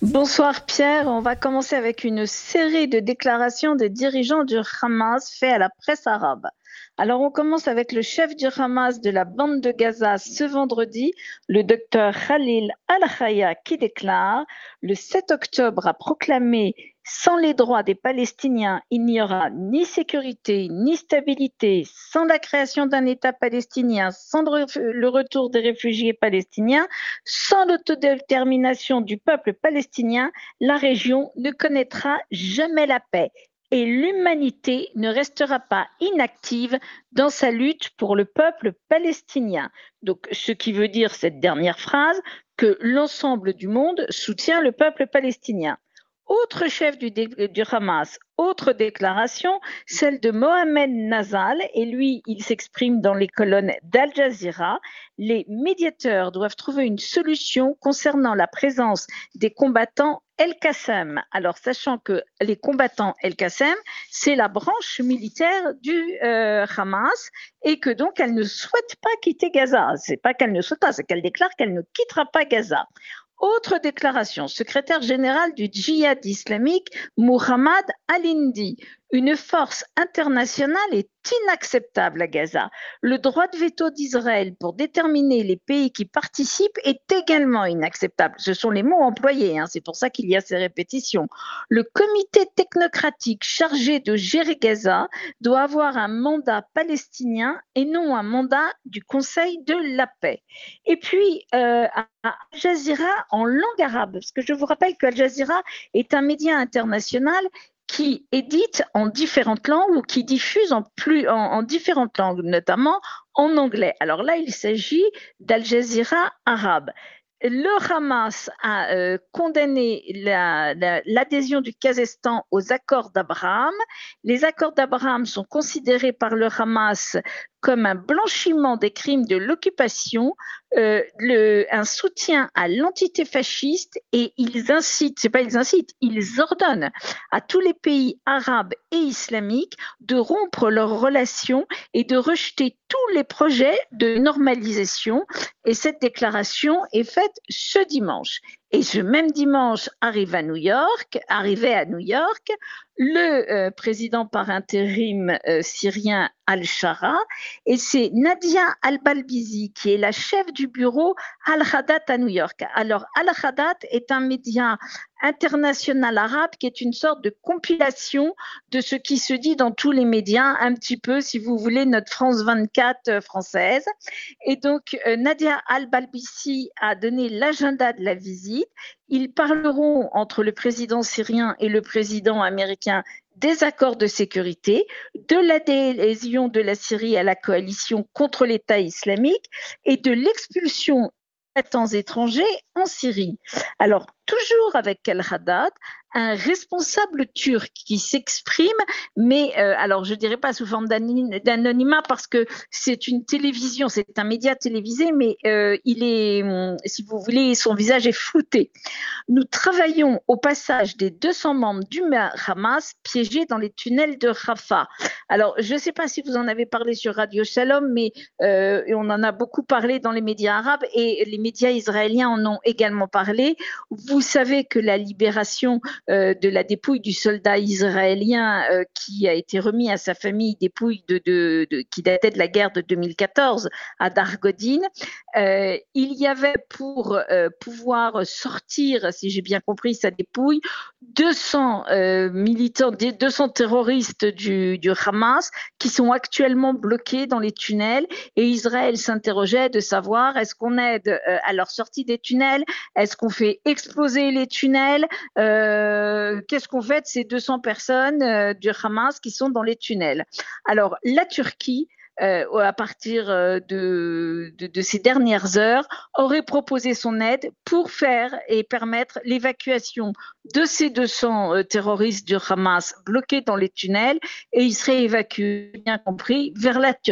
Bonsoir Pierre, on va commencer avec une série de déclarations des dirigeants du Hamas faites à la presse arabe. Alors on commence avec le chef du Hamas de la bande de Gaza ce vendredi, le docteur Khalil Al-Haya, qui déclare: le 7 octobre a proclamé: sans les droits des Palestiniens, il n'y aura ni sécurité ni stabilité. Sans la création d'un État palestinien, sans le retour des réfugiés palestiniens, sans l'autodétermination du peuple palestinien, la région ne connaîtra jamais la paix et l'humanité ne restera pas inactive dans sa lutte pour le peuple palestinien. Donc, ce qui veut dire cette dernière phrase, que l'ensemble du monde soutient le peuple palestinien. Autre chef du Hamas, autre déclaration, celle de Mohamed Nazal, et lui, il s'exprime dans les colonnes d'Al Jazeera. Les médiateurs doivent trouver une solution concernant la présence des combattants El-Qassem. Alors, sachant que les combattants El-Qassem, c'est la branche militaire du Hamas, et que donc elle ne souhaite pas quitter Gaza. C'est pas qu'elle ne souhaite pas, c'est qu'elle déclare qu'elle ne quittera pas Gaza. Autre déclaration, secrétaire général du djihad islamique, Muhammad Al-Hindi: une force internationale est inacceptable à Gaza. Le droit de veto d'Israël pour déterminer les pays qui participent est également inacceptable. Ce sont les mots employés, c'est pour ça qu'il y a ces répétitions. Le comité technocratique chargé de gérer Gaza doit avoir un mandat palestinien et non un mandat du Conseil de la paix. Et puis, à Al Jazeera en langue arabe, parce que je vous rappelle que Al Jazeera est un média international qui édite en différentes langues ou qui diffuse en différentes langues, notamment en anglais. Alors là, il s'agit d'Al Jazeera arabe. Le Hamas a condamné l'adhésion du Kazakhstan aux accords d'Abraham. Les accords d'Abraham sont considérés par le Hamas comme un blanchiment des crimes de l'occupation, un soutien à l'entité fasciste, et ils ordonnent à tous les pays arabes et islamiques de rompre leurs relations et de rejeter tous les projets de normalisation. Et cette déclaration est faite ce dimanche. Et ce même dimanche arrivait à New York le président par intérim syrien Al-Shara, et c'est Nadia Al-Balbizi qui est la chef du bureau Al-Hadat à New York. Alors, Al-Hadat est un média international arabe qui est une sorte de compilation de ce qui se dit dans tous les médias, un petit peu, si vous voulez, notre France 24 française. Et donc, Nadia Al-Balbizi a donné l'agenda de la visite. Ils parleront, entre le président syrien et le président américain, des accords de sécurité, de l'adhésion de la Syrie à la coalition contre l'État islamique et de l'expulsion des combattants étrangers en Syrie. Alors, toujours avec Al-Haddad, un responsable turc qui s'exprime, mais alors je ne dirais pas sous forme d'anonymat parce que c'est une télévision, c'est un média télévisé, mais il est, si vous voulez, son visage est flouté. Nous travaillons au passage des 200 membres du Hamas piégés dans les tunnels de Rafah. Alors, je ne sais pas si vous en avez parlé sur Radio Shalom, mais on en a beaucoup parlé dans les médias arabes et les médias israéliens en ont également parlé. Vous savez que la libération de la dépouille du soldat israélien qui a été remis à sa famille, dépouille qui datait de la guerre de 2014 à Dargodin, il y avait pour pouvoir sortir, si j'ai bien compris, sa dépouille, 200 militants, 200 terroristes du Hamas qui sont actuellement bloqués dans les tunnels, et Israël s'interrogeait de savoir: est-ce qu'on aide à leur sortie des tunnels, est-ce qu'on fait exploser les tunnels, qu'est-ce qu'on fait de ces 200 personnes du Hamas qui sont dans les tunnels? Alors, la Turquie, à partir de ces dernières heures, aurait proposé son aide pour faire et permettre l'évacuation de ces 200 terroristes du Hamas bloqués dans les tunnels, et ils seraient évacués, bien compris, vers la Turquie.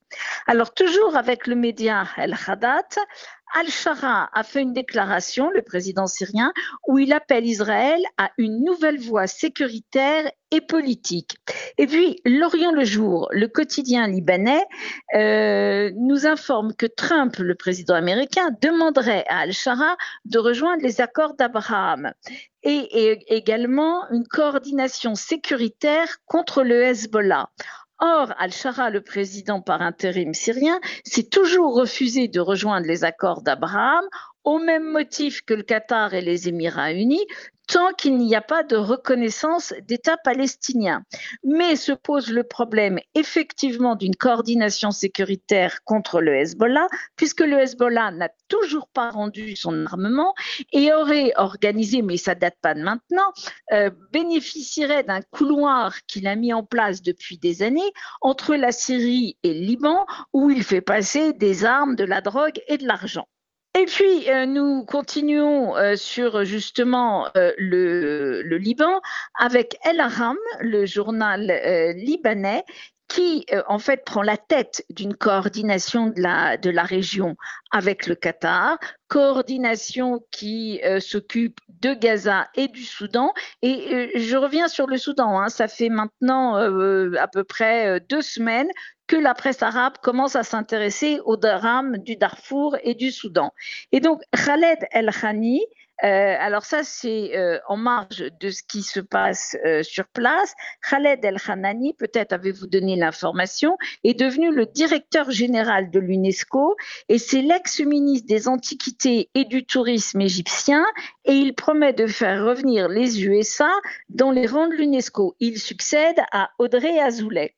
Alors, toujours avec le média El Hadat, Al-Shara a fait une déclaration, le président syrien, où il appelle Israël à une nouvelle voie sécuritaire et politique. Et puis, L'Orient le jour, le quotidien libanais, nous informe que Trump, le président américain, demanderait à Al-Shara de rejoindre les accords d'Abraham et également une coordination sécuritaire contre le Hezbollah. Or, Al-Shara, le président par intérim syrien, s'est toujours refusé de rejoindre les accords d'Abraham au même motif que le Qatar et les Émirats unis, tant qu'il n'y a pas de reconnaissance d'État palestinien. Mais se pose le problème effectivement d'une coordination sécuritaire contre le Hezbollah, puisque le Hezbollah n'a toujours pas rendu son armement et aurait organisé, mais ça date pas de maintenant, bénéficierait d'un couloir qu'il a mis en place depuis des années entre la Syrie et le Liban, où il fait passer des armes, de la drogue et de l'argent. Et puis, nous continuons sur justement le Liban avec El Ahram, le journal libanais, qui en fait prend la tête d'une coordination de la région avec le Qatar, coordination qui s'occupe de Gaza et du Soudan. Et je reviens sur le Soudan, hein, ça fait maintenant à peu près 2 semaines que la presse arabe commence à s'intéresser au drame du Darfour et du Soudan. Et donc, Khaled El-Khani, alors ça c'est en marge de ce qui se passe sur place. Khaled El-Khanani, peut-être avez-vous donné l'information, est devenu le directeur général de l'UNESCO et c'est l'ex-ministre des Antiquités et du Tourisme égyptien et il promet de faire revenir les USA dans les rangs de l'UNESCO. Il succède à Audrey Azoulay.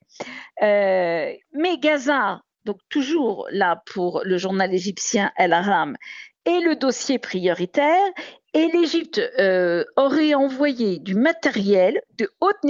Mais Gaza, donc toujours là pour le journal égyptien El Ahram, est le dossier prioritaire et l'Égypte aurait envoyé du matériel de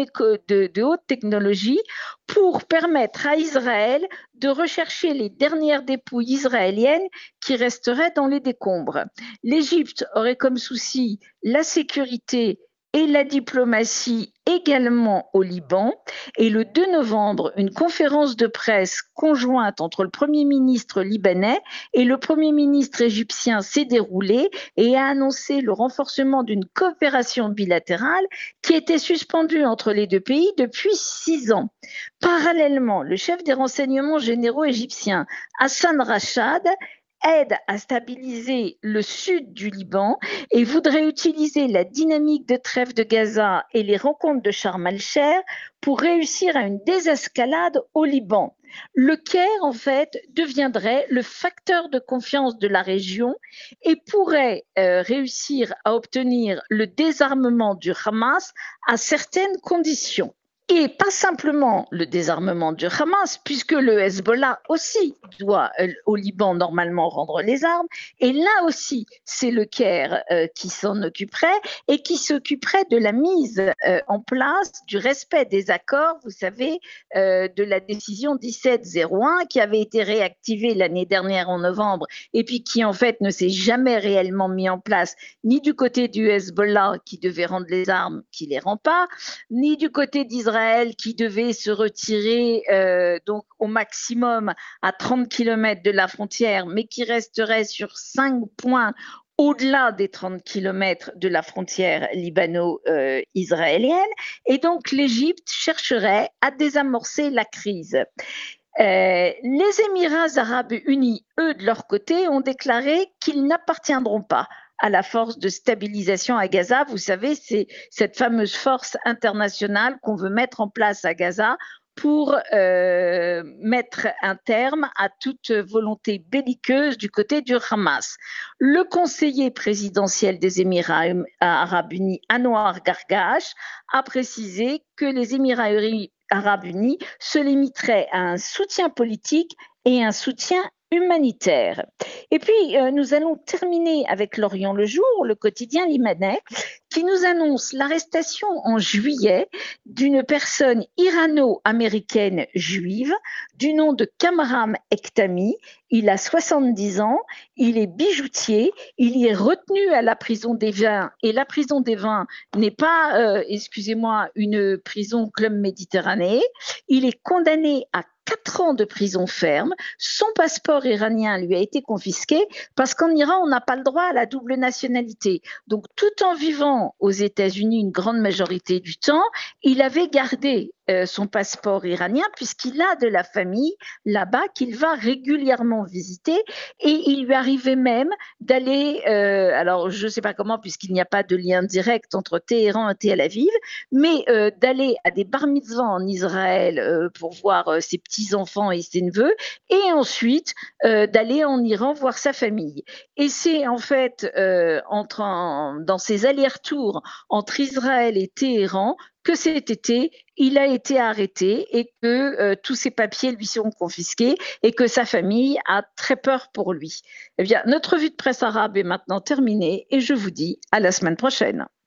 haute technologie pour permettre à Israël de rechercher les dernières dépouilles israéliennes qui resteraient dans les décombres. L'Égypte aurait comme souci la sécurité et la diplomatie également au Liban. Et le 2 novembre, une conférence de presse conjointe entre le Premier ministre libanais et le Premier ministre égyptien s'est déroulée et a annoncé le renforcement d'une coopération bilatérale qui était suspendue entre les deux pays depuis 6 ans. Parallèlement, le chef des renseignements généraux égyptiens, Hassan Rachad, aide à stabiliser le sud du Liban et voudrait utiliser la dynamique de trêve de Gaza et les rencontres de Sharm el-Sheikh pour réussir à une désescalade au Liban. Le Caire, en fait, deviendrait le facteur de confiance de la région et pourrait réussir à obtenir le désarmement du Hamas à certaines conditions. Et pas simplement le désarmement du Hamas, puisque le Hezbollah aussi doit au Liban normalement rendre les armes. Et là aussi, c'est le Caire qui s'en occuperait et qui s'occuperait de la mise en place du respect des accords, vous savez, de la décision 1701 qui avait été réactivée l'année dernière en novembre et puis qui en fait ne s'est jamais réellement mis en place ni du côté du Hezbollah qui devait rendre les armes, qui les rend pas, ni du côté d'Israël qui devait se retirer donc au maximum à 30 km de la frontière, mais qui resterait sur 5 points au-delà des 30 km de la frontière libano-israélienne. Et donc l'Égypte chercherait à désamorcer la crise. Les Émirats arabes unis, eux, de leur côté, ont déclaré qu'ils n'appartiendront pas à la force de stabilisation à Gaza. Vous savez, c'est cette fameuse force internationale qu'on veut mettre en place à Gaza pour mettre un terme à toute volonté belliqueuse du côté du Hamas. Le conseiller présidentiel des Émirats arabes unis, Anwar Gargash, a précisé que les Émirats arabes unis se limiteraient à un soutien politique et un soutien humanitaire. Et puis, nous allons terminer avec l'Orient le jour, le quotidien libanais, qui nous annonce l'arrestation en juillet d'une personne irano-américaine juive du nom de Kamram Ektami. Il a 70 ans, il est bijoutier, il y est retenu à la prison des vins et la prison des vins n'est pas, excusez-moi, une prison club méditerranée. Il est condamné à 4 ans de prison ferme. Son passeport iranien lui a été confisqué parce qu'en Iran, on n'a pas le droit à la double nationalité. Donc, tout en vivant aux États-Unis une grande majorité du temps, il avait gardé son passeport iranien puisqu'il a de la famille là-bas qu'il va régulièrement visiter et il lui arrivait même d'aller, alors je ne sais pas comment puisqu'il n'y a pas de lien direct entre Téhéran et Tel Aviv, mais d'aller à des bar mitzvahs en Israël pour voir ses petits-enfants et ses neveux et ensuite d'aller en Iran voir sa famille. Et c'est en fait dans ces allers-retours entre Israël et Téhéran que cet été, il a été arrêté et que tous ses papiers lui sont confisqués et que sa famille a très peur pour lui. Eh bien, notre revue de presse arabe est maintenant terminée et je vous dis à la semaine prochaine.